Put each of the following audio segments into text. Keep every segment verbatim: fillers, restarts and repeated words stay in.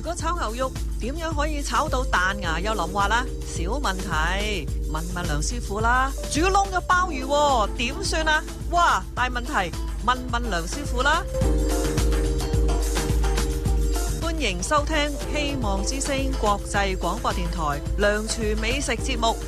個炒牛肉點樣可以炒到彈牙又腍滑啦？小問題，問問梁師傅啦。煮窿嘅鮑魚點算啊？哇，大問題，問問梁師傅啦。歡迎收聽希望之聲國際廣播電台梁廚美食節目。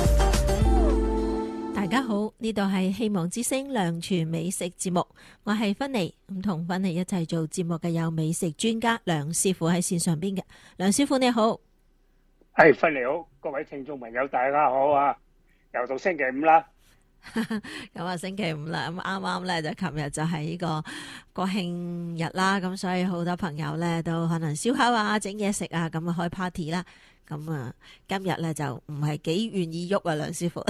大家好，呢度係希望之聲梁廚美食節目，我係芬妮，咁同芬妮一齊做節目嘅有美食專家梁師傅喺線上邊嘅。梁師傅你好。 係芬妮好，各位聽眾朋友大家好啊！又到星期五啦。 咁啊，星期五啦，咁啱啱咧就琴日就係呢個國慶日啦，咁所以好多朋友咧都可能燒烤啊、整嘢食啊，咁啊開 party 啦。咁啊，今日咧就唔係幾願意喐啊，梁師傅。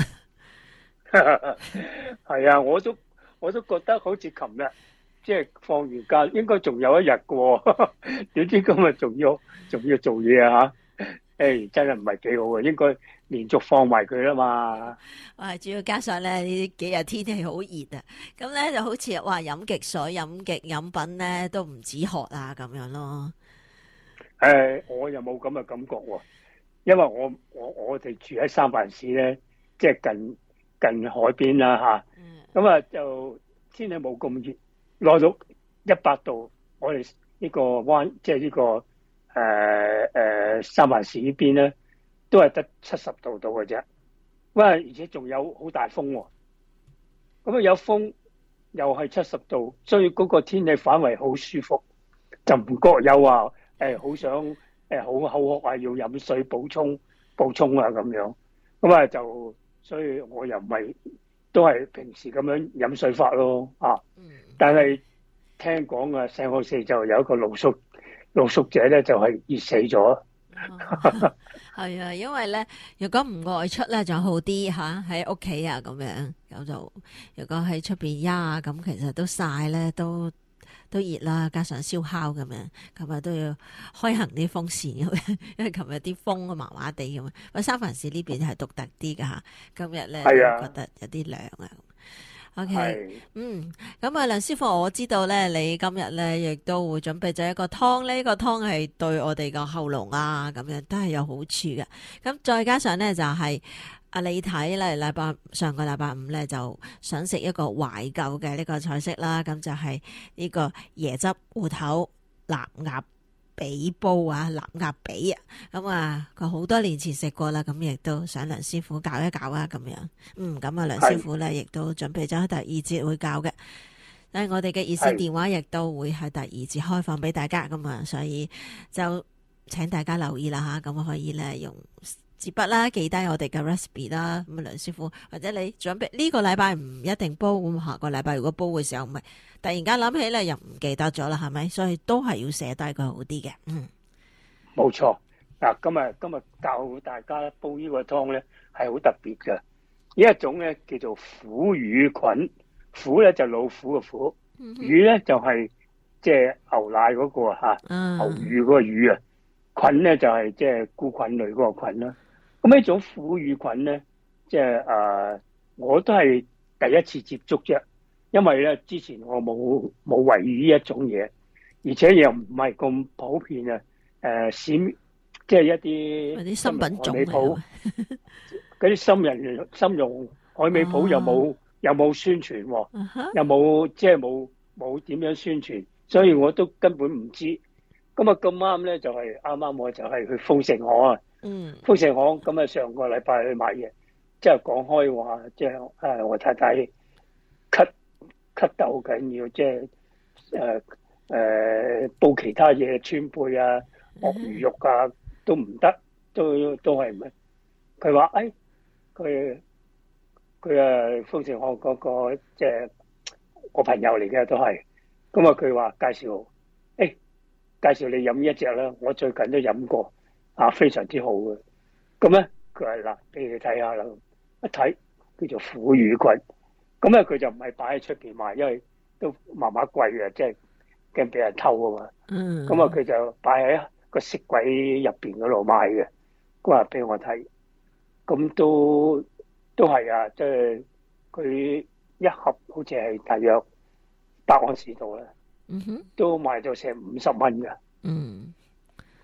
係啊，我都我都覺得好似琴日即係放完假，應該仲有一日嘅，點知今日仲要仲要做嘢啊吓？誒，真係唔係幾好啊，應該連續放埋佢啦嘛。 哇，主要加上咧呢幾日天氣好熱啊，咁咧就好似話飲極水、飲極飲品咧都唔止渴啊咁樣咯。 誒，我又冇咁嘅感覺喎，因為我我我哋住喺三藩市咧，即係近。近海邊啦吓，咁啊就天氣冇咁熱，落到一百度，我哋呢個灣即係呢個誒誒、呃呃、三藩市呢邊咧，都係得七十度度嘅啫。哇！而且仲有好大風喎，咁啊有風又係七十度，所以嗰個天氣反為好舒服，就唔覺有話誒好想誒好口渴啊，要飲水補充補充啊咁樣，咁啊就。所以我又唔係都係平時咁樣飲水法咯啊！但係聽講啊，聖荷西就有一個露宿露宿者咧，就係熱死咗。 係啊，因為咧，如果唔外出咧就好啲吓，喺屋企啊咁樣，咁就如果喺出邊呀啊，咁其實都曬咧都。都熱啦，加上燒烤咁樣，咁啊都要開行啲風扇咁樣，因為琴日啲風啊麻麻地咁啊。喂，三藩市呢邊係獨特啲噶吓，今日咧覺得有啲涼啊。OK，嗯，咁啊，梁師傅，我知道咧，你今日咧亦都會準備咗一個湯，呢個湯係對我哋個喉嚨啊，咁樣都係有好處嘅。咁再加上咧就係、是。啊！你睇咧，禮拜上個禮拜五咧就想食一個懷舊嘅呢個菜式啦，咁就係呢個椰汁芋頭臘鴨髀煲啊，臘鴨髀啊，咁啊佢好多年前食過啦，咁亦都想梁師傅教一教啊，咁樣，嗯，咁啊梁師傅咧亦都準備咗第二節會教嘅，但係我哋嘅熱線電話亦都會喺第二節開放俾大家咁啊，所以就請大家留意啦吓，咁可以咧用。紙筆啦，記低我哋嘅 recipe 啦。咁啊，梁師傅或者你準備呢個禮拜唔一定煲，咁下個禮拜如果煲嘅時候，唔係突然間諗起咧，又唔記得咗啦，係咪？所以都係要寫低佢好啲嘅。嗯， 冇錯。嗱，今日今日教大家煲呢個湯咧，係好特別嘅。呢一種咧叫做虎魚菌，虎咧就老虎嘅虎，嗯、魚咧就係即係牛奶嗰、嗰個吓，嗯、牛乳嗰個魚啊，菌咧就係即係菇菌類嗰個菌啦。咁呢種虎魚菌咧，即係誒，我都係第一次接觸啫，因為咧之前我冇冇為意呢一種嘢，而且又唔係咁普遍啊。誒、呃，市即係一啲啲新品種嚟嘅，嗰啲新人參茸海味鋪又冇、啊、又冇宣傳，啊、又冇即係冇冇點樣宣傳，所以我都根本唔知。咁啊咁啱咧，就係啱啱我就係去豐盛行啊。嗯，豐盛行咁啊，上個禮拜去買嘢，即係講開話，即係誒我太太咳咳得好緊要，即係誒誒煲其他嘢川貝啊、鱷魚肉啊都唔得，都都係唔係？佢話誒，佢佢啊豐盛行嗰個即係我朋友嚟嘅都係，咁啊佢話介紹誒介紹你飲一隻啦，我最近都飲過。啊，非常之好嘅，咁咧佢係嗱，俾你睇下啦，一睇叫做虎魚菌，咁咧佢就唔係擺喺出邊賣，因為都麻麻貴嘅，即係驚俾人偷啊嘛。嗯。咁啊，佢就擺喺個飾櫃入邊嗰度賣嘅，咁啊俾我睇，咁都都係啊，即係佢一盒好似係大約百安士度啦。嗯哼。都賣到成五十蚊㗎。嗯。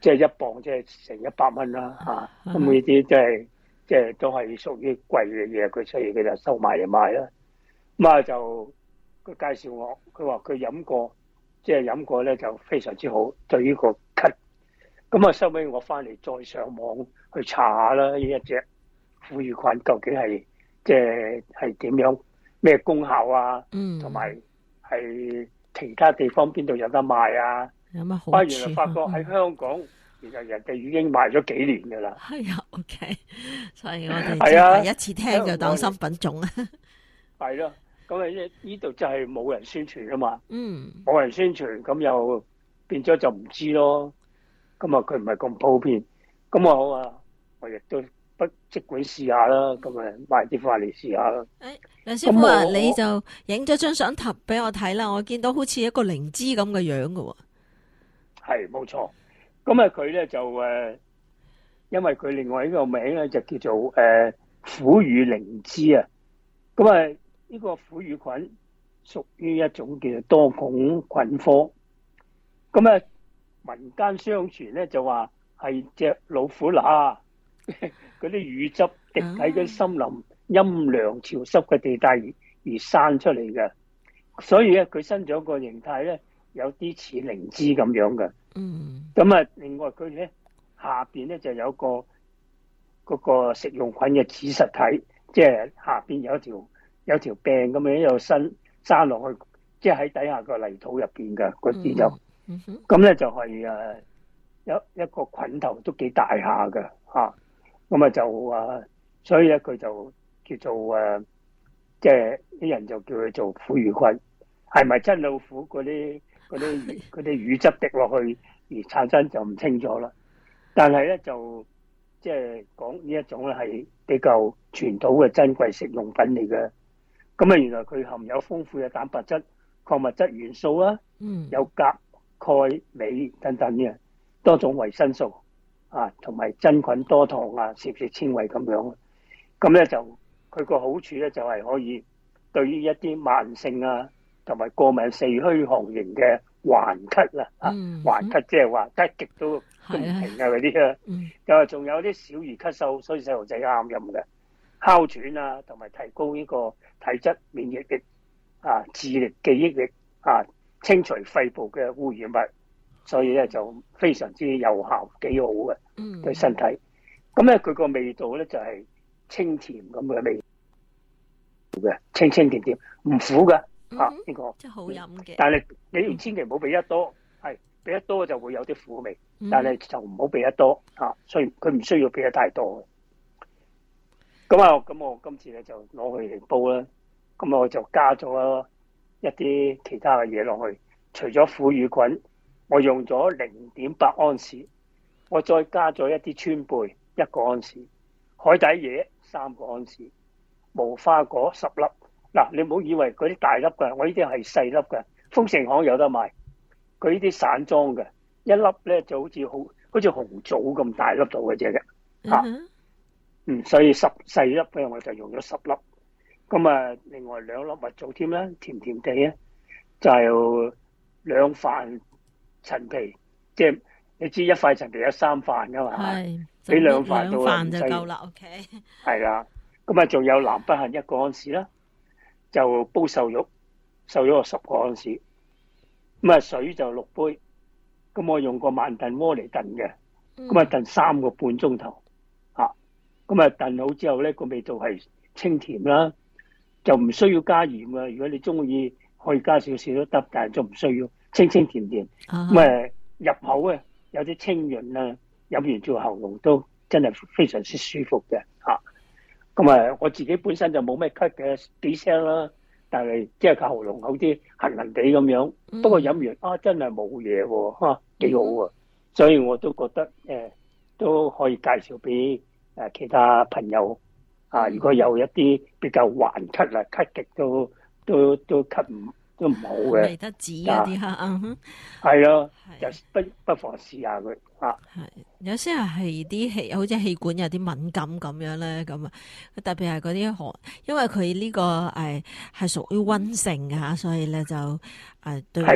即係一磅即係成一百蚊啦嚇。咁呢啲即係即係都係屬於貴嘅嘢，佢所以佢就收埋嚟賣啦。咁啊就佢介紹我，佢話佢飲過，即係飲過咧就非常之好，對於個咳。咁啊收尾我翻嚟再上網去查下啦，呢一隻虎乳菌究竟係即係係點樣咩功效啊？嗯，同埋係其他地方邊度有得賣啊？ 有乜好處？ 啊，原來發覺喺香港，嗯、原來人哋已經賣咗幾年噶啦。 係啊 ，OK， 所以我哋係啊，第一次聽就當新品種啊。係咯，咁啊呢呢度就係冇人宣傳啊嘛。 嗯， 冇人宣傳，咁又變咗就唔知咯。咁啊，佢唔係咁普遍。咁我好啊，我亦都不即管試下啦。咁啊，買啲翻嚟試下啦。 誒，梁師傅啊，你就影咗張相頭俾我睇啦。我見到好似一個靈芝咁嘅樣噶喎。 係冇錯，咁啊佢咧就誒，因為佢另外一個名咧就叫做誒虎乳靈芝啊。咁啊呢個虎乳菌屬於一種叫做多孔菌科。咁啊民間相傳咧就話係隻老虎乸嗰啲乳汁滴喺嗰森林陰涼潮濕嘅地帶而而生出嚟嘅，所以咧佢生咗個形態咧。有啲似靈芝咁樣嘅，嗯，咁啊，另外佢咧下邊咧就有個嗰個食用菌嘅子實體，即係下邊有一條有條病咁樣一路生生落去，即係喺底下個泥土入邊嘅嗰啲就，咁咧就係誒有一個菌頭都幾大下嘅嚇，咁啊就誒，所以咧佢就叫做誒，即係啲人就叫佢做虎乳菌，係咪真老虎嗰啲？嗰啲嗰啲乳汁滴落去而產生就唔清楚啦，但係咧就即係講呢一種咧係比較傳統嘅珍貴食用品嚟嘅。咁啊，原來佢含有豐富嘅蛋白質、礦物質元素啦，嗯，有鉀、鈣、鎂等等嘅多種維生素啊，同埋真菌多糖啊、攝食纖維咁樣。咁咧就佢個好處咧就係可以對於一啲慢性啊，同埋過敏性虛寒型嘅患咳啦，啊，患咳即係話咳極都都唔停啊嗰啲啊，又係仲有啲小兒咳嗽，所以細路仔啱飲嘅，哮喘啊，同埋提高呢個體質、免疫力啊、智力、記憶力啊，清除肺部嘅污染物，所以咧就非常之有效，幾好嘅對身體。咁咧佢個味道咧就係清甜咁嘅味嘅，清清甜甜，唔苦嘅。啊！呢、這個即係好飲嘅， 但係你千祈唔好俾得多，係俾得多就會有啲苦味，嗯、但係就唔好俾得多啊。所以佢唔需要俾得太多嘅。咁啊，咁我今次咧就攞佢嚟煲啦。咁我就加咗一啲其他嘅嘢落去，除咗虎乳菌，我用咗零點八安士，我再加咗一啲川貝一個安士，海底椰三個安士，無花果十粒。嗱，你唔好以為嗰啲大粒㗎，我呢啲係細粒㗎。豐盛行有得賣，佢呢啲散裝嘅，一粒咧就好似好好似紅棗咁大粒度嘅啫嘅，嚇、mm hmm. 啊，嗯，所以十細粒咧我就用咗十粒，咁啊，另外兩粒蜜棗添啦，甜甜地咧，就係兩飯陳皮，即係你知一塊陳皮有三飯㗎嘛，係，俾兩飯到兩飯就夠啦 ，OK， 係啦，咁啊仲有南北杏一個安士啦。就煲瘦肉，瘦肉十個安士，咁啊水就六杯，咁我用個慢燉鍋嚟燉嘅，咁啊燉三個半鐘頭，嚇，咁啊燉好之後咧個味道係清甜啦，就唔需要加鹽啊。如果你中意可以加少少都得，但係就唔需要，清清甜甜，咁啊入口啊有啲清潤啊，飲完做喉嚨都真係非常之舒服嘅嚇。咁啊，我自己本身就冇咩咳嘅幾聲啦，但係即係個喉嚨好啲痕痕地咁樣。嗯、不過飲完啊，真係冇嘢喎，嚇幾好啊！所以我都覺得誒、呃、都可以介紹俾誒其他朋友啊。如果有一啲比較頑咳啊，咳極都都都咳唔都唔好嘅， 嚟得止嗰啲嚇，嗯哼， 係咯，就不不妨試下佢嚇。 係有些係啲氣，好似氣管有啲敏感咁樣咧，咁啊，特別係嗰啲寒，因為佢呢個誒係屬於溫性嘅嚇，所以咧就誒對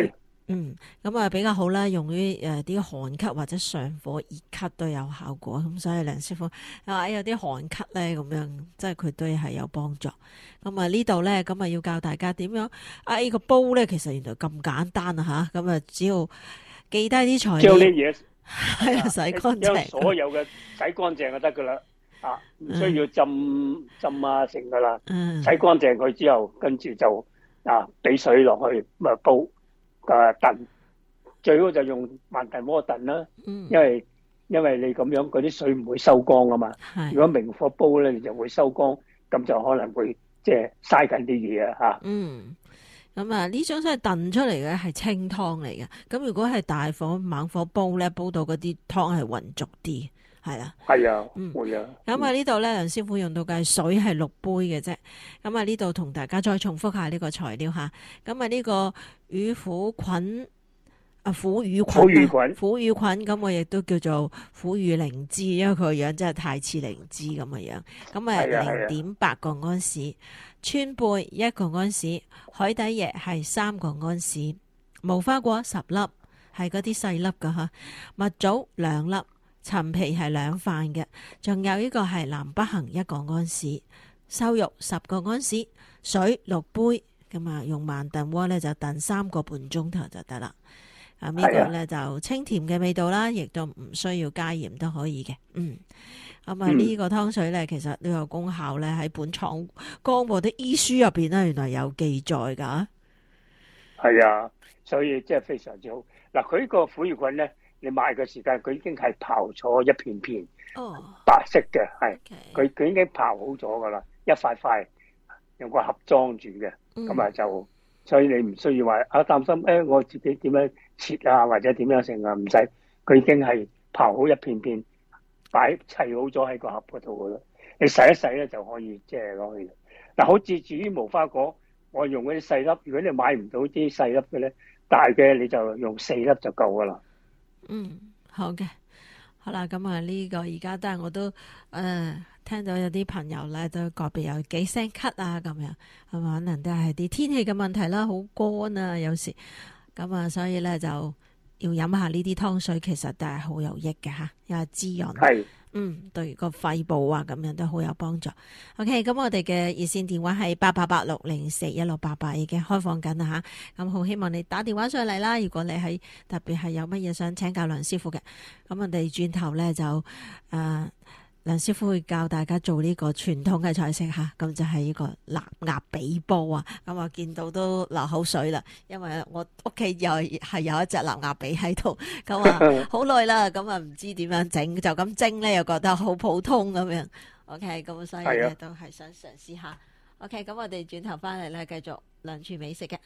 嗯，咁啊比較好啦，用於誒啲寒咳或者上火熱咳都有效果，咁所以梁師傅話有啲寒咳咧咁樣，即係佢對係有幫助。咁啊呢度咧，咁啊要教大家點樣啊呢個煲咧，其實原來咁簡單啊吓，咁啊只要記低啲材料， 將啲嘢係啊洗乾將淨， 所有嘅洗乾淨就得噶啦，啊唔需要浸浸啊成噶啦， 嗯洗乾淨佢之後，跟住就啊俾水落去咁啊煲。啊燉最好就用慢燉鍋燉啦， 嗯因為因為你咁樣嗰啲水唔會收乾啊嘛。 係如果明火煲咧，你就會收乾，咁就可能會即係嘥緊啲嘢啊嚇。 嗯，咁啊呢種真係燉出嚟嘅係清湯嚟嘅，咁如果係大火猛火煲咧，煲到嗰啲湯係渾濁啲。係啦， 係啊， 嗯會啊。 咁啊呢度咧，梁師傅用到嘅水係六杯嘅啫。咁啊呢度同大家再重複下呢個材料吓。咁啊呢個乳虎菌啊虎乳菌啊， 虎乳菌， 虎乳菌咁我亦都叫做虎乳靈芝，因為佢個樣真係太似靈芝咁嘅樣。咁啊零點八個安士，川貝一個安士，海底椰係三個安士，無花果十粒，係嗰啲細粒噶吓，蜜棗兩粒。陳皮係兩瓣嘅，仲有呢個係南北杏一個安士，瘦肉十個安士，水六杯，咁啊用慢燉鍋咧就燉三個半鐘頭就得啦。咁呢個咧就清甜嘅味道啦，亦都唔需要加鹽都可以嘅。嗯，咁啊呢個湯水咧其實呢個功效咧喺本草綱目啲醫書入邊咧原來有記載噶。 係啊，所以即係非常之好。嗱，佢呢個虎乳菌咧。你買嘅時間，佢已經係刨咗一片片，oh. 白色嘅，係佢佢已經刨好咗噶啦，一塊塊用個盒裝住嘅，咁啊、mm. 就，所以你唔需要話啊擔心，誒、哎、我自己點樣切啊，或者點樣成啊，唔使，佢已經係刨好一片片，擺砌好咗喺個盒嗰度噶啦，你洗一洗咧就可以即係攞去。嗱，好似至於無花果，我用嗰啲細粒，如果你買唔到啲細粒嘅咧，大嘅你就用四粒就夠噶啦。 嗯，好嘅，好啦，咁啊呢個而家都係我都誒、呃、聽到有啲朋友咧都個別有幾聲咳啊咁樣，係嘛，可能都係啲天氣嘅問題啦，好乾啊有時，咁啊所以咧就要飲下呢啲湯水，其實都係好有益嘅吓，又係滋潤。係。嗯，對個肺部啊，咁樣都好有幫助。OK，咁我哋嘅熱線電話係八八八六零四一六八八，已經開放緊啦吓。咁好希望你打電話上嚟啦。如果你係特別係有乜嘢想請教梁師傅嘅，咁我哋轉頭咧就誒、呃，梁師傅會教大家做呢個傳統嘅菜式吓。咁就係呢個臘鴨髀煲啊。咁我見到都流口水啦，因為我屋企又係有一隻臘鴨髀喺度，咁啊好耐啦，咁啊唔知點樣整，就咁蒸咧又覺得好普通咁樣。OK，咁所以咧都係想嘗試下。OK，咁我哋轉頭翻嚟咧繼續梁廚美食嘅。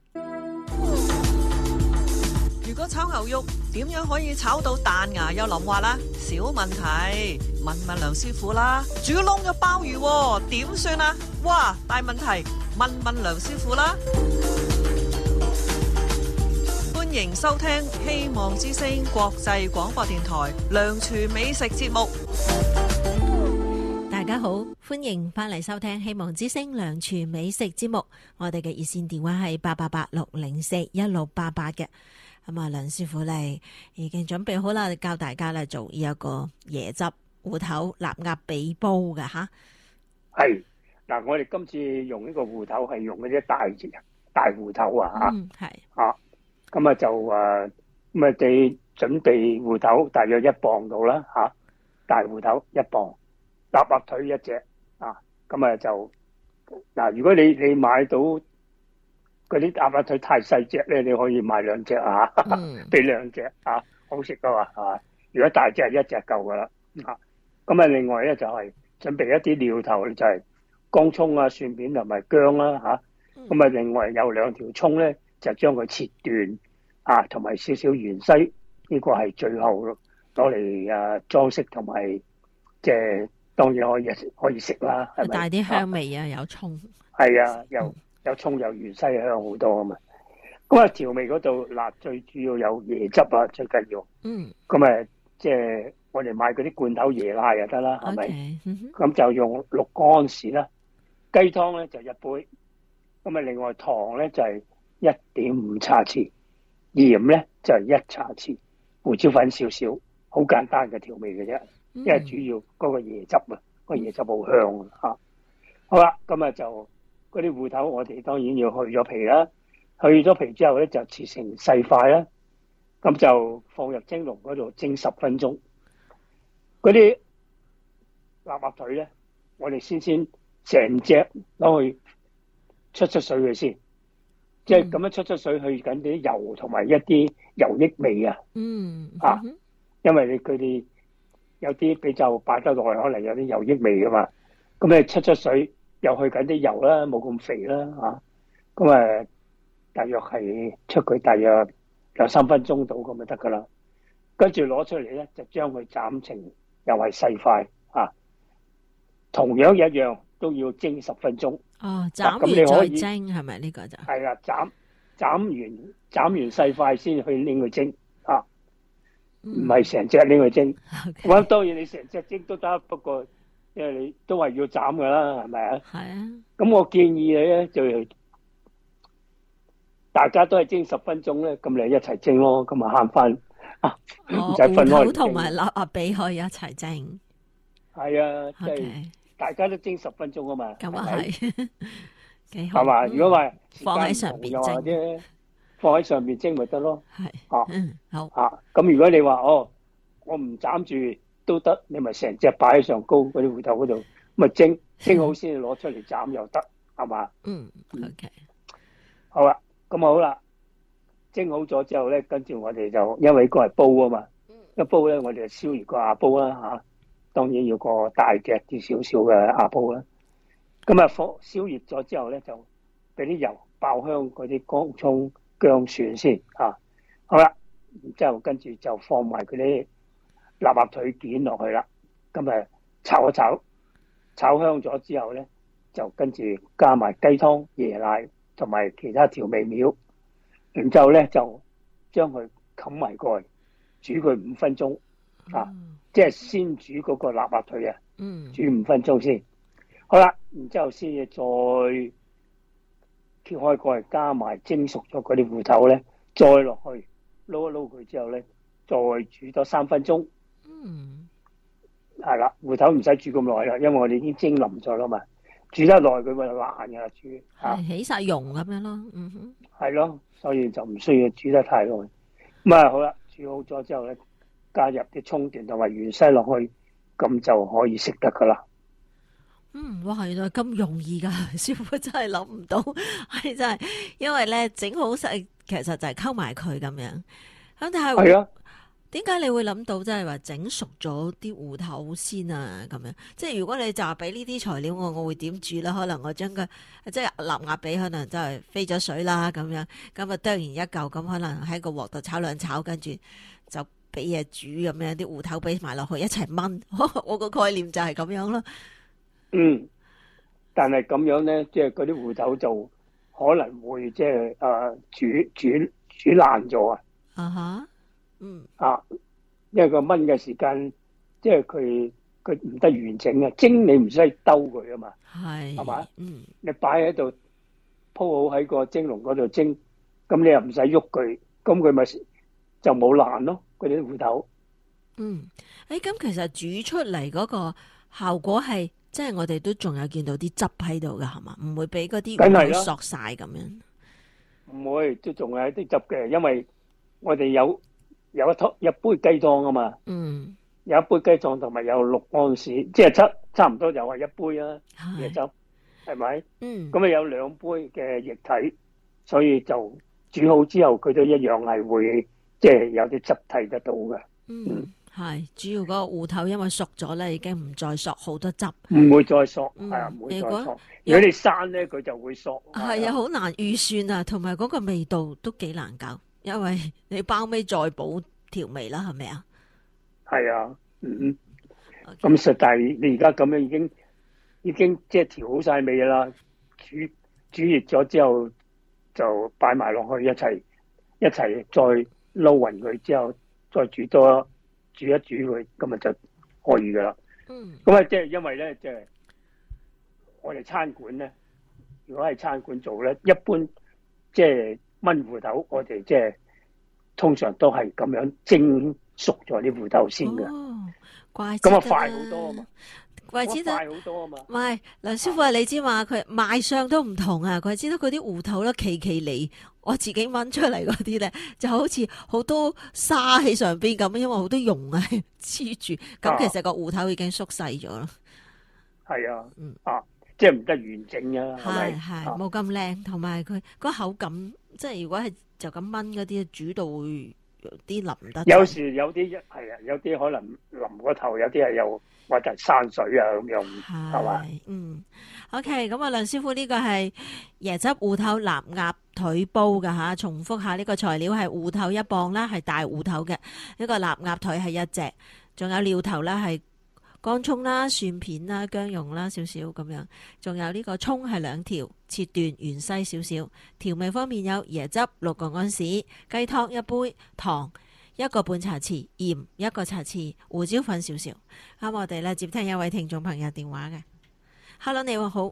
如果炒牛肉點樣可以炒到彈牙又淋滑啦？小問題，問問梁師傅啦。煮燶嘅鮑魚點算啊？哇，大問題，問問梁師傅啦。歡迎收聽希望之聲國際廣播電台梁廚美食節目。 大家好，歡迎翻嚟收聽希望之聲梁廚美食節目。我哋嘅熱線電話係八八八六零四一六八八嘅。咁啊，梁師傅咧已經準備好啦，教大家咧做呢一個椰汁芋頭臘鴨髀煲嘅吓。 係嗱，我哋今次用呢個芋頭係用嗰啲大隻大芋頭啊吓。 嗯，係啊，咁啊就誒，咁啊你準備芋頭大約一磅到啦吓，大芋頭一磅，臘鴨腿一隻啊，咁啊就嗱，如果你你買到嗰啲鴨鴨腿太細隻咧，你可以買兩隻啊，俾兩隻啊，好食噶嘛，係嘛？如果大隻一隻夠噶啦，啊，咁啊另外咧就係準備一啲料頭，就係乾葱啊、蒜片同埋薑啦，吓，咁啊另外有兩條葱咧，就將佢切斷啊，同埋少少芫茜，呢個係最後攞嚟啊裝飾同埋即係當然可以可以食啦，係咪？ 帶啲香味啊，有葱。 係啊，有。有葱有芫茜香好多啊嘛，咁啊調味嗰度嗱，最主要有椰汁啊，最緊要。嗯。咁啊，即係我哋買嗰啲罐頭椰奶就得啦，係咪？咁、okay. 就用六個安士啦。雞湯咧就一杯，咁啊另外糖咧就係一點五茶匙， 鹽咧就係一茶匙，胡椒粉少少，好簡單嘅調味嘅啫。因為主要嗰個椰汁啊，個椰汁好香啊。嚇，好啦，今日就嗰啲芋頭，我哋當然要去咗皮啦。去咗皮之後咧，就切成細塊啦。咁就放入蒸籠嗰度蒸十分鐘。嗰啲臘鴨腿咧，我哋先先成隻攞去出出水佢先，即係咁樣出出水去緊啲油同埋一啲油益味啊。 嗯啊，因為你佢哋有啲比較擺得耐，可能有啲油益味噶嘛。咁你出出水又去緊啲油啦，冇咁肥啦嚇。咁啊，大約係出佢大約兩三分鐘到咁就得噶啦。跟住攞出嚟咧，就將佢斬成又係細塊啊。同樣一樣都要蒸十分鐘。 哦，斬完再蒸係咪呢個就？ 係啦，斬斬完斬完細塊先去拎去蒸啊，唔係成隻拎去蒸。咁、okay. 當然你成隻蒸都得，不過因為你都係要斬噶啦，係咪啊？係啊。咁我建議你咧就大家都係蒸十分鐘咧，咁你一齊蒸咯，咁啊慳翻啊，唔使分開。芋頭同埋臘鴨髀可以一齊蒸。係啊，即、就、係、是。Okay. 大家都蒸十分鐘啊嘛， 咁啊係，幾好。 係嘛？如果話放喺上邊蒸啫，放喺上邊蒸咪得咯。 係， 啊， 嗯，好。 啊，咁如果你話哦，我唔斬住都得，你咪成隻擺喺上高嗰啲芋頭嗰度，咪蒸蒸好先攞出嚟斬又得，係嘛？ 嗯 ，OK。 好啦，咁好啦，蒸好咗之後咧，跟住我哋就因為個係煲啊嘛，一煲咧我哋就燒熱個瓦煲啦嚇。當然要個大隻啲少少嘅瓦煲啦。咁啊，火燒熱咗之後咧，就俾啲油爆香嗰啲薑葱薑蒜先啊。好啦，然之後跟住就放埋嗰啲臘鴨腿件落去啦。咁啊，炒一炒，炒香咗之後咧，就跟住加埋雞湯、椰奶同埋其他調味料。然之後咧就將佢冚埋蓋，煮佢五分鐘啊。嗯，即係先煮嗰個臘鴨腿啊，嗯，煮五分鐘先，好啦，然之後先至再揭開蓋，加埋蒸熟咗嗰啲芋頭咧，再落去撈一撈佢之後咧，再煮多三分鐘，嗯，係啦，芋頭唔使煮咁耐啦，因為我哋已經蒸腍咗啦嘛，煮得耐佢會爛噶啦，煮吓起晒溶咁樣咯，嗯哼， 係咯，所以就唔需要煮得太耐，咁啊好啦，煮好咗之後咧，加入啲蔥段同埋芫茜落去，咁就可以食得噶啦。 嗯，哇，原來咁容易噶，師傅真係諗唔到，係真係，因為咧整好食，其實就係溝埋佢咁樣。咁但係係啊，點解你會諗到即係話整熟咗啲芋頭先啊？咁樣，即係如果你就俾呢啲材料我，我會點煮啦？可能我將佢即係臘鴨髀，可能真係飛咗水啦，咁樣，咁啊剁完一嚿，咁可能喺個鑊度炒兩炒，跟住就俾嘢煮咁樣，啲芋頭俾埋落去一齊炆。我個概念就係咁樣咯。 嗯，但係咁樣咧，即係嗰啲芋頭就可能會即係誒煮煮煮爛咗啊！ 啊哈，嗯啊，因為個炆嘅時間，即係佢佢唔得完整啊！蒸你唔使兜佢啊嘛，係係嘛，嗯，你擺喺度鋪好喺個蒸籠嗰度蒸，咁你又唔使喐佢，咁佢咪就冇爛咯，嗰啲芋頭。 嗯，誒，咁其實煮出嚟嗰個效果係。即係我哋都仲有見到啲汁喺度噶，係嘛？唔會俾嗰啲芋頭索晒咁樣。 唔會，都仲有啲汁嘅，因為我哋有有一湯一杯雞湯啊嘛。嗯。有一杯雞湯同埋有六安士，即係差差唔多又係一杯啊嘅汁，係咪？嗯。咁啊有兩杯嘅液體，所以就煮好之後，佢都一樣係會即係有啲汁睇得到嘅。嗯。嗯係主要嗰個芋頭，因為熟咗咧，已經唔再索好多汁， 唔會再索，係啊，唔會再索。如果你生咧，佢就會索。 係啊，好難預算啊，同埋嗰個味道都幾難搞，因為你包尾再補調味啦，係咪啊？ 係啊，嗯，咁實但係你而家咁樣已經已經即係調好晒味啦，煮煮熱咗之後就擺埋落去一齊一齊再撈勻佢之後，再煮多。煮一煮佢，咁咪就可以噶啦。嗯，咁啊，即係因為咧，即係我哋餐館咧，如果係餐館做咧，一般即係炆芋頭，我哋即係通常都係咁樣蒸熟咗啲芋頭先嘅。 哦，怪咁啊快好多啊嘛， 怪之得快好多啊嘛。 唔係梁師傅啊，你知嘛？佢賣相都唔同啊！佢知道嗰啲芋頭咧奇奇離，我自己炆出嚟嗰啲咧，就好似好多沙喺上邊咁，因為好多蓉啊黐住。咁其實個芋頭已經縮細咗啦。 係啊， 嗯啊，即係唔得完整啊，係咪？ 係係冇咁靚，同埋佢嗰口感，即係如果係就咁炆嗰啲，煮到會有啲腍得滯。 有時有啲係啊，有啲可能淋個頭，有啲係又或者山水啊咁樣，係嘛？ 嗯 ，OK， 咁啊，梁師傅呢個係椰汁芋頭臘鴨腿煲噶吓，重複下呢個材料係芋頭一磅啦，係大芋頭嘅，呢個臘鴨腿係一隻，仲有料頭啦係乾葱啦、蒜片啦、薑蓉啦少少咁樣，仲有呢個葱係兩條，切段芫茜少少。調味方面有椰汁六個安士、雞湯一杯、糖一個半茶匙、鹽一個茶匙、胡椒粉少少。咁我哋咧接聽一位聽眾朋友電話嘅 ，Hello 你好，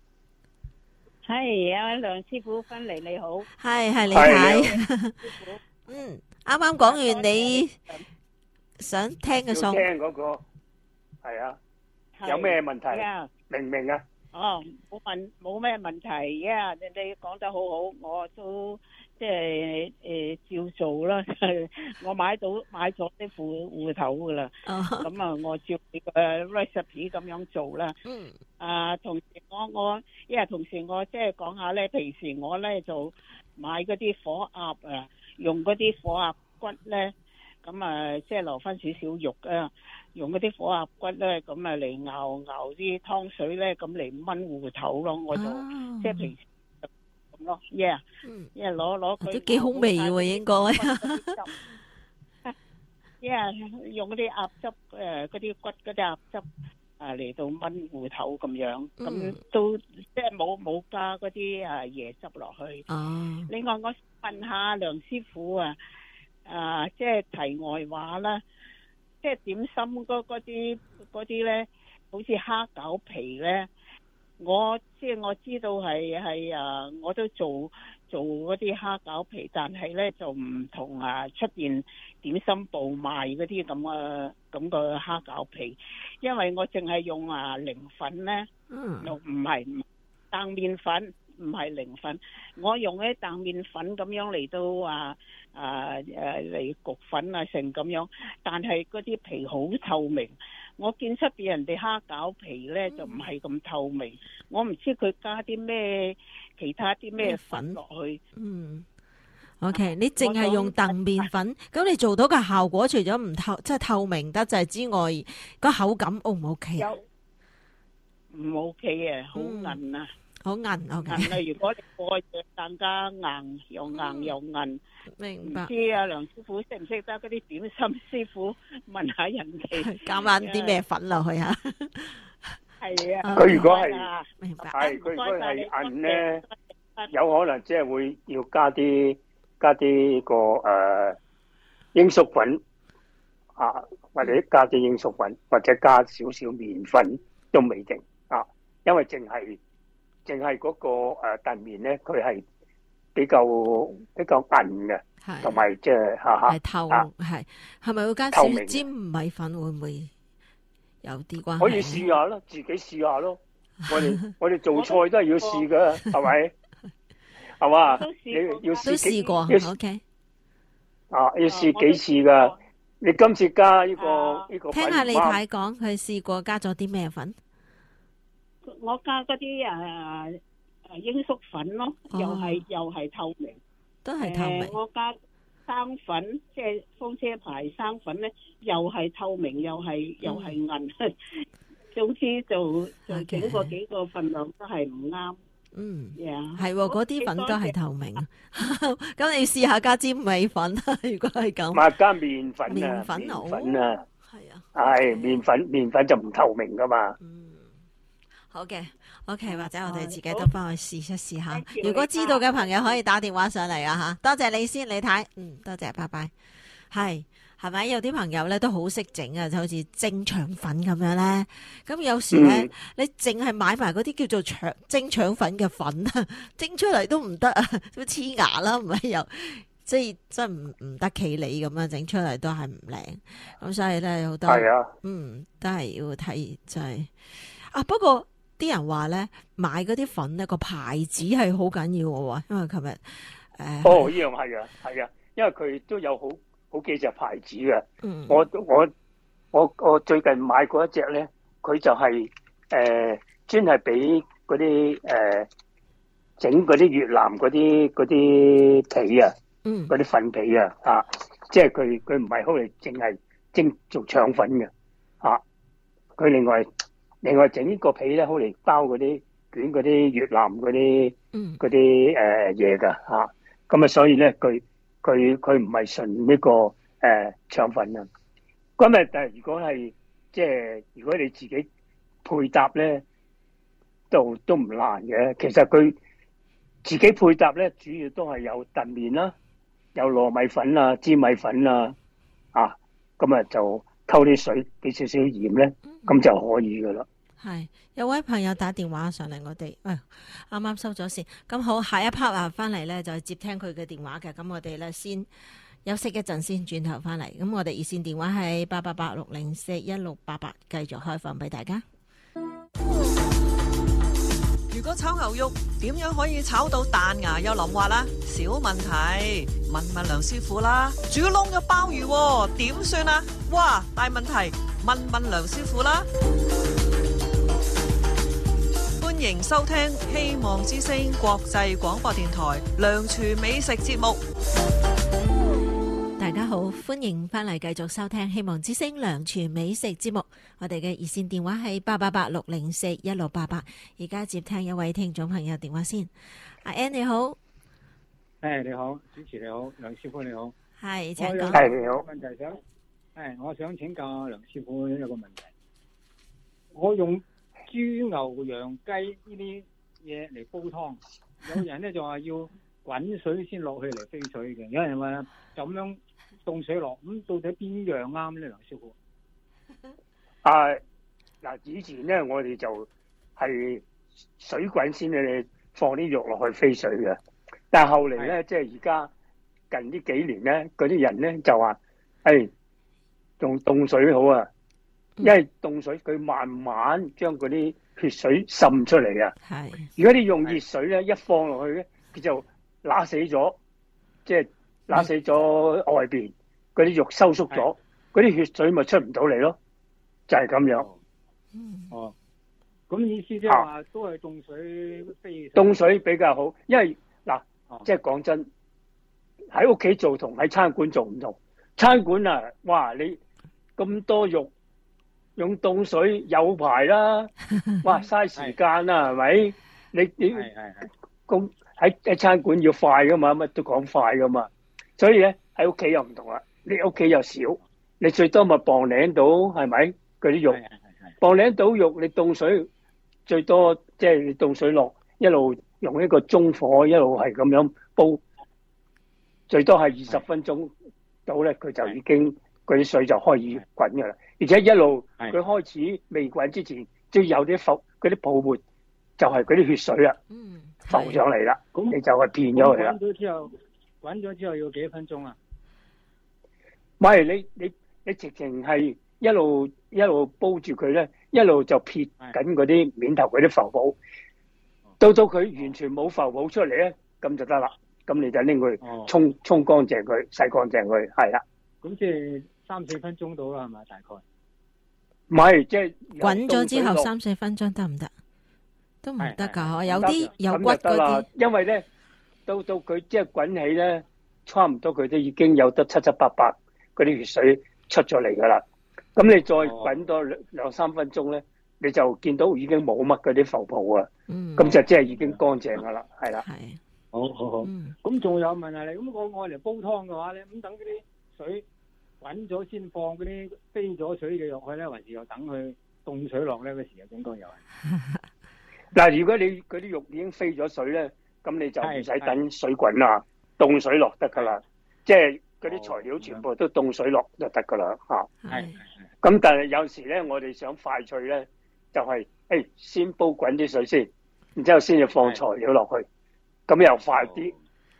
係啊，梁師傅芬妮你好， 係係你睇，嗯，啱啱講完你想聽嘅要餸， 聽嗰個係啊，有咩問題？ 啊？ 明唔明啊？ 哦，冇問冇咩問題啊！你你講得好好，我都即係誒照做啦。我買到買咗啲芋芋頭噶啦， 哦， 咁啊我照你個 recipe 咁樣做啦。 嗯， 啊，同時我我因為同時我即係講下咧，平時我咧就買嗰啲火鴨啊，用嗰啲火鴨骨咧，咁啊即係留翻少少肉啊。用嗰啲火鴨骨咧，咁啊嚟熬熬啲湯水咧，咁嚟炆芋頭咯，我就、 哦、 即係平時咁咯，yeah， 嗯， 因為攞攞佢都幾好味喎，應該 ，yeah， 用嗰啲鴨汁誒，嗰啲骨嗰啲鴨汁啊嚟到炆芋頭咁樣，咁、嗯、都即係冇冇加嗰啲啊椰汁落去。 哦， 另外我問下梁師傅啊，啊即係題外話啦。即係點心嗰嗰啲嗰啲咧，好似蝦餃皮咧，我即係我知道係係啊，我都做做嗰啲蝦餃皮，但係咧就唔同啊出邊點心部賣嗰啲咁嘅咁個蝦餃皮，因為我淨係用啊零粉咧， 嗯， 又唔係澄麵粉。唔係零粉，我用啲澄麵粉咁樣嚟到啊啊誒嚟焗粉啊成咁樣，但係嗰啲皮好透明。我見出邊人哋蝦餃皮咧就唔係咁透明，我唔知佢加啲咩其他啲咩粉落去。嗯 ，OK， 你淨係用澄麵粉，咁你做到嘅效果除咗唔透即係透明得滯之外，個口感 O 唔 OK 啊？ 唔 OK 啊，好韌啊！ 好硬，OK。 硬啊！如果你過嘢更加硬，又硬又韌。 明白。 唔知啊，梁師傅識唔識得嗰啲點心師傅問下人哋加翻啲咩粉落去啊？ 係啊。 佢如果係明白， 係佢如果係硬咧，有可能即係會要加啲加啲個誒鷹粟粉啊，或者加啲鷹粟粉，或者加少少麵粉都未定啊，因為淨係。淨係嗰個誒澄麵咧，佢係比較比較韌嘅，同埋即係嚇嚇係透係係咪會加少少尖米粉？會唔會有啲關係？ 可以試下咯，自己試下咯。我哋我哋做菜都係要試㗎，係咪？係嘛？你要試都試過，OK。 啊，要試幾次㗎？你今次加呢個呢個粉， 聽下李太講，佢試過加咗啲咩粉？ 我加嗰啲誒誒鷹粟粉咯，又係又係透明， 都係透明。 我加生粉，即係風車牌生粉咧，又係透明，又係又係韌。總之就就整個幾個份量都係唔啱。 嗯， 係係嗰啲粉都係透明。咁你試下加尖米粉，如果係咁。 咪加麵粉啊！ 麵粉麵粉啊！ 係啊。 係麵粉，麵粉就唔透明噶嘛。 好嘅 ，OK， 或者我哋自己都幫佢試一試下。如果知道嘅朋友可以打電話上嚟啊吓，多謝你先，李太，嗯，多謝，拜拜。係係咪有啲朋友咧都好識整啊？就好似蒸腸粉咁樣咧。咁有時咧，嗯、你淨係買埋嗰啲叫做腸蒸腸粉嘅粉啊，蒸出嚟都唔得啊，都黐牙啦，唔係又即係即係唔唔得企理咁樣整出嚟都係唔靚，咁所以咧好多係啊， 嗯都係要睇，就係啊。不過啲人話咧買嗰啲粉咧個牌子係好緊要嘅喎，因為琴日誒哦呢樣係啊係啊，因為佢都有好好幾隻牌子嘅。 嗯， 我我我我最近買過一隻咧，佢就係誒專係俾嗰啲誒整嗰啲越南嗰啲嗰啲皮啊。 嗯， 嗰啲粉皮啊，啊，即係佢佢唔係好嚟淨係蒸做腸粉嘅，啊，佢另外另外整呢個皮咧，好嚟包嗰啲捲嗰啲越南嗰啲嗰啲誒嘢噶，吓，咁啊，所以咧佢佢佢唔係純呢個誒腸粉啊，咁啊，但係如果係即係如果你自己配搭咧，都都唔難嘅。其實佢自己配搭咧，主要都係有燉麵啦。有糯米粉啊、粘米粉啊，啊，咁啊就溝啲水，俾少少鹽咧，咁就可以噶啦。 係有位朋友打電話上嚟，我哋喂啱啱收咗線，咁好，下一 part 啊翻嚟咧就接聽佢嘅電話嘅，咁我哋咧先休息一陣先，轉頭翻嚟，咁我哋熱線電話係八八八六零四一六八八，繼續開放俾大家。 如果炒牛肉點樣可以炒到彈牙又腍滑啦？小問題，問問梁師傅啦。煮燶嘅鮑魚點算啊？哇，大問題，問問梁師傅啦。歡迎收聽希望之聲國際廣播電台梁廚美食節目。 大家好，歡迎翻嚟繼續收聽希望之聲梁廚美食節目。我哋嘅熱線電話係八八八六零四一六八八。而家接聽一位聽眾朋友電話先。阿 Ann 你好， 誒你好，主持你好，梁師傅你好， 係請講。 係你好。 問題想誒，我想請教梁師傅一個問題。我用豬牛羊雞呢啲嘢嚟煲湯，有人咧就話要滾水先落去嚟飛水嘅，有人話就咁樣凍水落，咁到底邊樣啱咧，梁師傅？ 啊嗱，以前咧我哋就係水滾先你放啲肉落去飛水嘅，但係後嚟咧，即係而家近呢幾年咧，嗰啲人咧就話，誒用凍水好啊，因為凍水佢慢慢將嗰啲血水滲出嚟啊。 係。 如果你用熱水咧，一放落去咧，佢就乸死咗，即係乸死咗外邊嗰啲肉收縮咗，嗰啲血水咪出唔到嚟咯，就係咁樣。 嗯。 哦。咁意思即係話都係凍水飛。 凍水比較好，因為嗱，即係講真，喺屋企做同喺餐館做唔同。餐館啊，哇！你咁多肉用凍水有排啦，哇！嘥時間啦，係咪？你你咁喺喺餐館要快噶嘛，乜都講快噶嘛。所以咧喺屋企又唔同啦，你屋企又少，你最多咪磅零到，係咪？嗰啲肉磅零到肉，你凍水。最多即係你凍水落，一路用一個中火，一路係咁樣煲，最多係二十分鐘到咧，佢就已經嗰啲水就開始滾噶啦。而且一路佢開始未滾之前，都有啲浮嗰啲泡沫，就係嗰啲血水啊，浮上嚟啦。咁你就係變咗佢啦。 滾咗之後，滾咗之後要幾分鐘啊？ 唔係你你你直情係一路一路煲住佢咧。一路就撇緊嗰啲面頭嗰啲浮泡，到到佢完全冇浮泡出嚟咧，咁就得啦。咁你就拎佢沖沖乾淨佢，洗乾淨佢，係啦。 咁即係三四分鐘到啦，係咪大概？ 唔係，即係滾咗之後三四分鐘得唔得？都唔得㗎，有啲有骨嗰啲。 因為咧，到到佢即係滾起咧，差唔多佢都已經有得七七八八嗰啲血水出咗嚟㗎啦。咁你再滾多兩兩三分鐘咧，你就見到已經冇乜嗰啲浮泡啊，咁、嗯、就即係已經乾淨噶啦，係啦。 係， 好好好。咁仲、嗯、有問下你，咁我愛嚟煲湯嘅話咧，咁等嗰啲水滾咗先放嗰啲飛咗水嘅肉去咧，還是又等佢凍水落咧？嗰時又應該有。 嗱，如果你嗰啲肉已經飛咗水咧，咁你就唔使等水滾啦，凍水落得噶啦，即係。嗰啲材料全部都凍水落就得噶啦，嚇。係。咁但係有時咧，我哋想快脆咧，就係、是、誒先煲滾啲水先，然之後先至放材料落去，咁又快啲。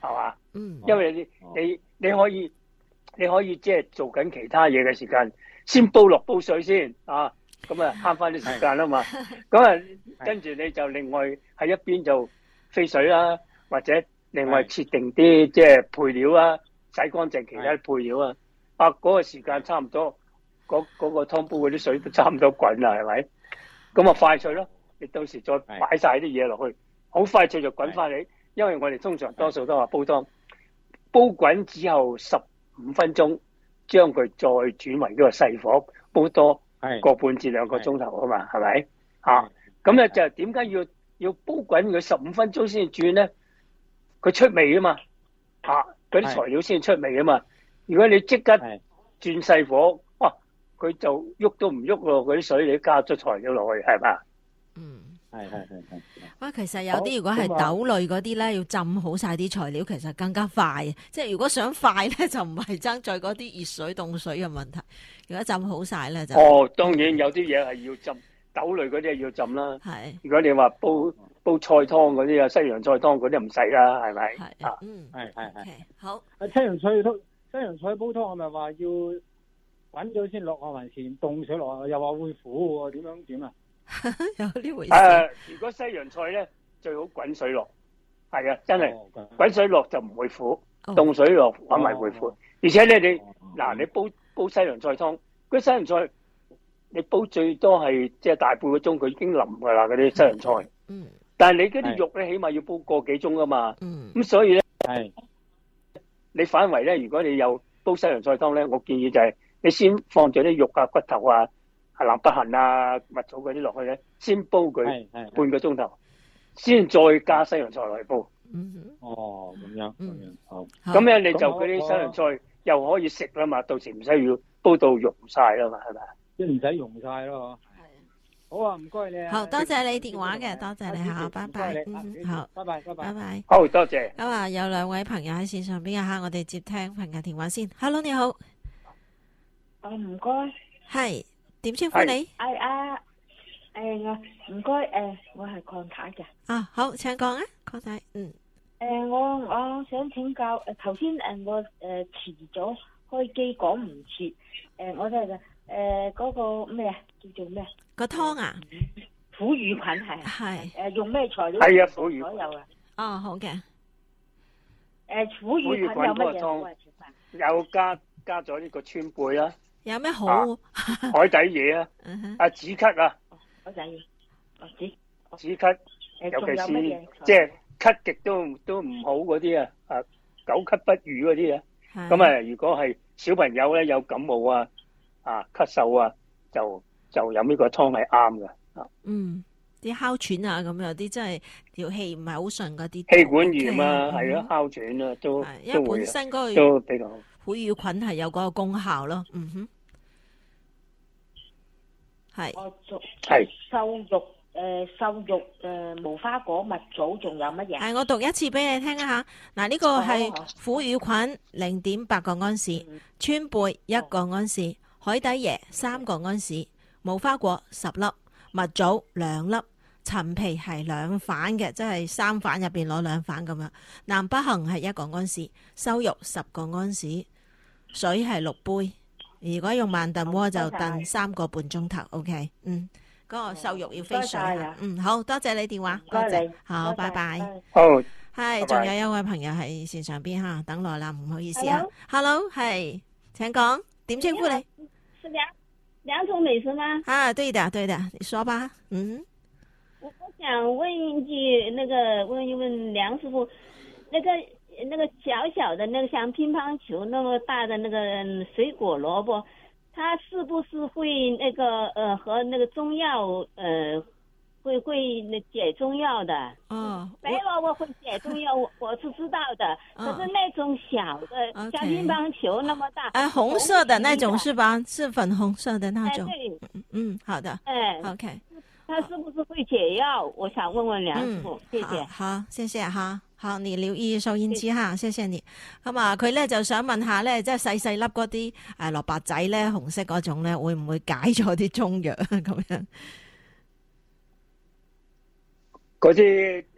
係嘛？ 嗯， 因為你你你可以你可以即係做緊其他嘢嘅時間，先煲落煲水先啊，咁啊慳翻啲時間啊嘛。咁啊跟住你就另外喺一邊就飛水啦，或者另外設定啲即係配料啊，洗乾淨其他配料啊。啊嗰個時間差唔多，嗰嗰個湯煲嗰啲水都差唔多滾啦，係咪？咁啊快脆咯，你到時再擺晒啲嘢落去，好快脆就滾翻嚟。因為我哋通常多數都話煲湯，煲滾之後十五分鐘，將佢再轉為呢個細火煲多個半至兩個鐘頭啊嘛，係咪？啊，咁咧就點解要要煲滾佢十五分鐘先轉咧？佢出味啊嘛，啊，嗰啲材料先出味啊嘛。如果你即刻轉細火，哇，佢就喐都唔喐咯，嗰啲水你加咗材料落去，係嘛？ 嗯， 係係係係。 哇，其實有啲如果係豆類嗰啲咧，要浸好晒啲材料，其實更加快。即係如果想快咧，就唔係爭在嗰啲熱水凍水嘅問題。如果浸好晒咧，就哦，當然有啲嘢係要浸，豆類嗰啲係要浸啦。 係。 如果你話煲煲菜湯嗰啲啊，西洋菜湯嗰啲唔使啦，係咪？ 係啊，嗯， 係係係。 好。 啊，西洋菜湯，西洋菜煲湯係咪話要滾咗先落啊，還是凍水落啊？又話會苦喎，點樣點啊？ 有呢回事。 誒，如果西洋菜咧，最好滾水落，係啊，真係滾水落就唔會苦，凍水落反為會苦。而且咧，你嗱你煲煲西洋菜湯，嗰西洋菜你煲最多係即係大半個鐘，佢已經腍噶啦嗰啲西洋菜。 嗯。 但係你嗰啲肉咧，起碼要煲個幾鐘噶嘛。 嗯。 咁所以咧， 係你反為咧，如果你有煲西洋菜湯咧，我建議就係你先放咗啲肉啊、骨頭啊。係南北杏啊、蜜棗嗰啲落去咧，先煲佢半個鐘頭，先再加西洋菜落去煲。 嗯， 哦，咁樣，咁樣，好。 咁咧你就嗰啲西洋菜又可以食啦嘛，到時唔使要煲到溶晒啦嘛，係咪？ 即係唔使溶晒咯。係。好啊，唔該你啊。 好多謝你電話嘅，多謝你嚇，拜拜。嗯，好， 拜拜，拜拜， 拜拜。 好多謝。 咁啊，有兩位朋友喺線上邊啊嚇，我哋接聽朋友電話先。Hello，你好。 啊，唔該。 係。點稱呼你？ 係啊，誒我唔該誒，我係鄺太嘅。 啊，好，請講啊，鄺太，嗯。 誒，我我想請教誒，頭先誒我誒遲咗開機講唔切，誒我哋嘅誒嗰個咩啊叫做咩？ 個湯啊？ 腐乳菌係。 係。誒用咩材料？ 係啊，腐乳。 所有啊。 哦，好嘅。 誒腐乳菌有乜嘢？ 有加加咗呢個川貝啦。 有咩好？ 海底嘢啊，啊止咳啊， 海底嘢，哦止止咳，尤其是即係咳極都都唔好嗰啲啊，啊久咳不愈嗰啲啊，咁啊如果係小朋友咧有感冒啊，啊咳嗽啊，就就飲呢個湯係啱嘅。 嗯，啲哮喘啊咁有啲真係條氣唔係好順嗰啲， 氣管炎啊，係咯哮喘啊都因為本身嗰個都比較好。 腐乳菌係有嗰個功效咯，嗯哼，係。 係。瘦肉誒，瘦肉誒，無花果、蜜棗，仲有乜嘢？ 係我讀一次俾你聽啊吓，嗱呢個係腐乳菌零點八個安士，川貝一個安士，海底椰三個安士，無花果十粒，蜜棗兩粒。陳皮係兩反嘅，即係三反入邊攞兩反咁樣。南北杏係一個安士，瘦肉十個安士，水係六杯。如果用慢燉鍋就燉三個半鐘頭。OK， 嗯，嗰、那個瘦肉要飛水啊。嗯，好多謝你電話，多謝，好，拜拜。 好， 係，仲有一位朋友喺線上邊吓，等耐啦，唔好意思啊。Hello， 係，請講，點稱呼你？ 是梁梁崇美是嗎？ 啊，對的，對的，你說吧。嗯。 我我想問一句，那個問一問梁師傅，那個那個小小的那個像乒乓球那麼大的那個水果蘿蔔，它是不是會那個呃和那個中藥呃會會解中藥的？ 哦， 白蘿蔔會解中藥，我我是知道的。哦、可是那種小的、哦、像乒乓球那麼大， 啊，紅色的那種是吧？是粉紅色的那種。 哎、對， 嗯，好的。 哎 ，OK。 它是不是會解藥？我想問問梁師傅， 嗯、 謝謝。 好，好謝謝哈，好，你留意收音機哈，謝謝你。咁啊，佢咧就想問下咧，即係細細粒嗰啲誒蘿蔔仔咧，紅色嗰種咧，會唔會解咗啲中藥咁樣？ 嗰啲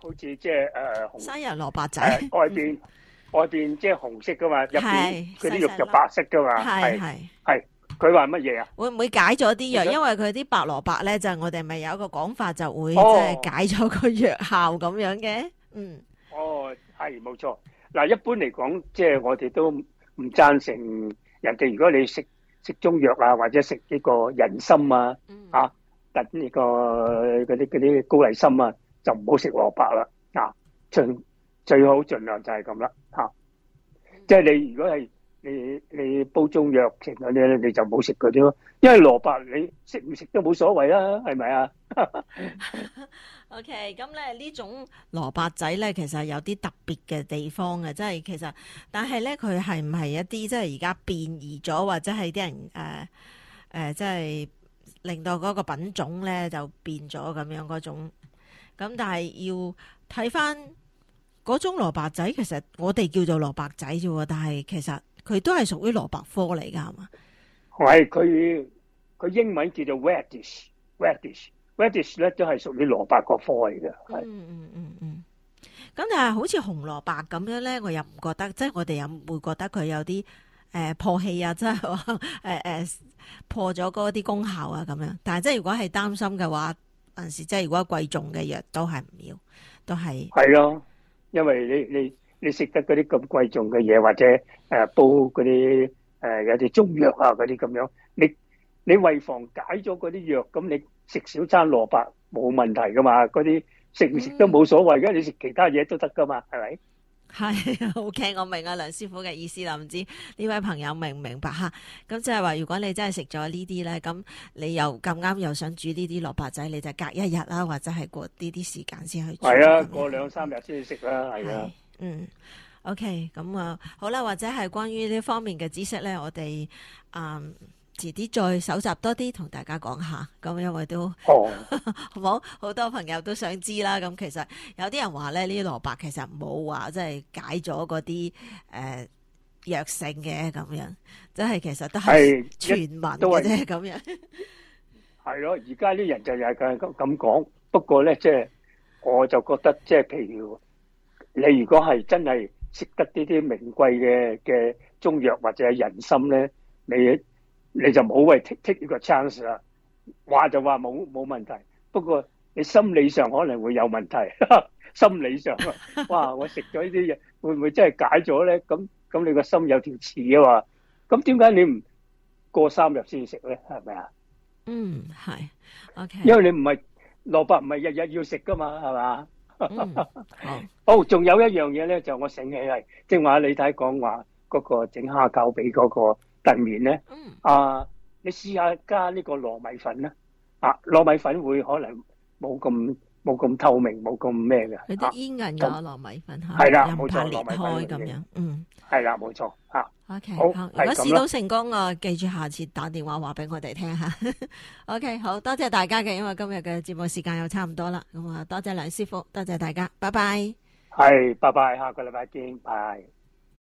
好似即係誒紅生日蘿蔔仔， 誒外邊外邊即係紅色噶嘛，入邊係嗰啲肉就白色噶嘛， 係係係。 係。佢話乜嘢啊？ 會唔會解咗啲藥？ 其實因為佢啲白蘿蔔咧，就係我哋咪有一個講法，就會即哦係解咗個藥效咁樣嘅。嗯， 哦，係冇錯。嗱，一般嚟講，即係我哋都唔贊成人哋，如果你食食中藥啊，或者食呢個人參啊， 嗯啊，特呢個嗰啲嗰啲高麗參啊，就唔好食蘿蔔啦。啊，盡最好盡量就係咁啦。嚇，即係你如果係你你煲中藥食嗰啲咧，你就唔好食嗰啲咯。因為蘿蔔你食唔食都冇所謂啦，係咪啊？ OK，咁咧呢種蘿蔔仔咧，其實有啲特別嘅地方嘅，即係其實，但係咧佢係唔係一啲即係而家變異咗，或者係啲人誒誒、呃呃，即係令到嗰個品種咧就變咗咁樣嗰種。咁但係要睇翻嗰種蘿蔔仔，其實我哋叫做蘿蔔仔啫喎，但係其實佢都係屬於蘿蔔科嚟㗎，係嘛？ 係佢佢英文叫做 radish，radish。radish 咧都係屬於蘿蔔個科嚟嘅，係。 嗯嗯嗯嗯。咁但係好似紅蘿蔔咁樣咧，我又唔覺得，即係我哋有會覺得佢有啲誒、呃、破氣啊，即係話誒誒破咗嗰啲功效啊咁樣。但係即係如果係擔心嘅話，有陣時即係如果貴重嘅藥都係唔要，都係。係咯，因為你你你食得嗰啲咁貴重嘅嘢，或者誒、呃、煲嗰啲誒有啲中藥啊嗰啲咁樣，你你為防解咗嗰啲藥，咁你食少餐蘿蔔冇問題噶嘛？嗰啲食唔食都冇所謂嘅，你食其他嘢都得噶嘛？係咪？ 係 OK，我明啊梁師傅嘅意思啦，唔知呢位朋友明唔明白吓？咁即係話，如果你真係食咗呢啲咧，咁你又咁啱又想煮呢啲蘿蔔仔，你就隔一日啦，或者係過呢啲時間先去煮。 係啊，過兩三日先食啦，係啊。 嗯 ，OK，咁啊好啦，或者係關於呢方面嘅知識咧，我哋嗯。遲啲再搜集多啲，同大家講下。咁因為都， 哦、 好冇好多朋友都想知啦。咁其實有啲人話咧，呢啲蘿蔔其實冇話即係解咗嗰啲誒藥性嘅咁樣，即係其實都係傳聞嘅啫咁樣。 係咯，而家啲人就係咁咁講。不過咧，即係我就覺得，即係譬如你如果係真係識得呢啲名貴嘅嘅中藥或者係人參咧，你你就唔好為 take take 呢個 chance 啦，話就話冇冇問題，不過你心理上可能會有問題。心理上啊，哇！我食咗呢啲嘢，會唔會真係解咗咧？咁咁你個心有條刺啊嘛？咁點解你唔過三日先食咧？係咪啊？ 嗯，係 OK。 因為你唔係蘿蔔唔係日日要食噶嘛，係嘛？ 嗯、 好。哦，仲有一樣嘢咧，就我醒起係，正話你睇講話嗰個整蝦餃俾嗰個燉麵咧， 嗯、 啊，你試下加呢個糯米粉啦，啊，糯米粉會可能冇咁冇咁透明，冇咁咩嘅。 佢啲煙韌嘅糯米粉嚇， 係啦， 又唔怕裂開糯米咁樣，嗯， 係啦，冇錯嚇。 OK， 好， 好，如果試到成功啊，記住下次打電話話俾我哋聽下。OK，好多謝大家嘅，因為今日嘅節目時間又差唔多啦，咁啊，多謝梁師傅，多謝大家，拜拜。 係，拜拜，下個禮拜見，拜。